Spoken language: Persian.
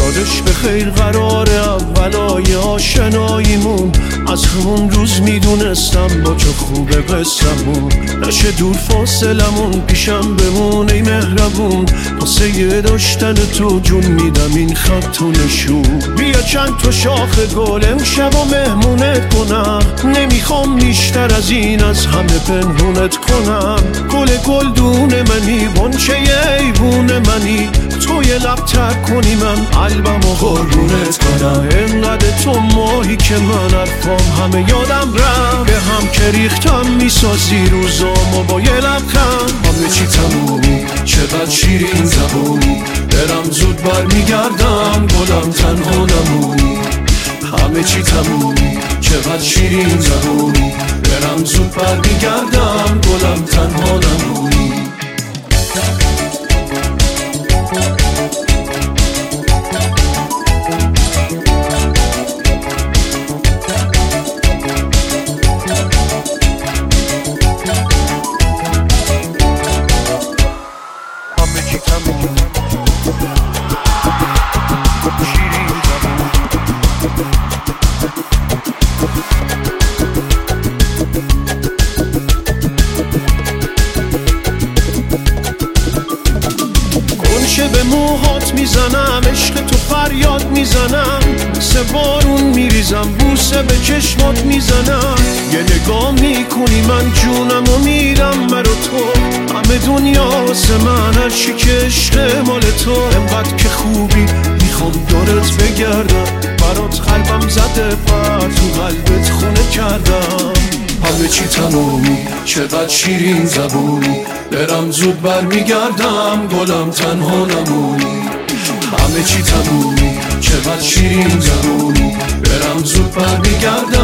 یادش به خیر قرار اولای آشناییمون، از همون روز میدونستم با چه خوبه قصمون، نشه دور فاصلمون پیشم بمونه ای مهربون، واسه یه داشتن تو جون میدم این خط و نشون. بیا چند تا شاخ گل امشب و مهمونت کنم، نمیخوام بیشتر از این از همه پنهونت کنم. گل گلدون منی غنچه ایوون منی، تو یه لب تر کنی من قلبم و قربونت کنم. انقدر تو ماهی که من حرفام همه یادم رفت، به هم که ریختم میسازی روزامو با یه لبخند. همه چی تمومی چقدر شیرین زبونی، برم زود برمیگردم گلم تنها نمونی. همه چی تمومی چقدر شیرین زبونی، برم زود برمیگردم گلم تنها نمونی. به موهات میزنم، عشق تو فریاد میزنم، مثل بارون میریزم، بوسه به چشمات میزنم. یه نگاه میکنی من جونم و میرم برا تو، همه دنیا واسه من هرچی که عشق مال تو. انقدر که خوبی میخوام دورت بگردم، برات قلبم زده پر تو قلبت خونه کردم. همه چی تمومی چقدر شیرین زبونی، برم زود برمیگردم گلم تنها نمونی. همه چی تمومی چقدر شیرین زبونی، برم زود برمیگردم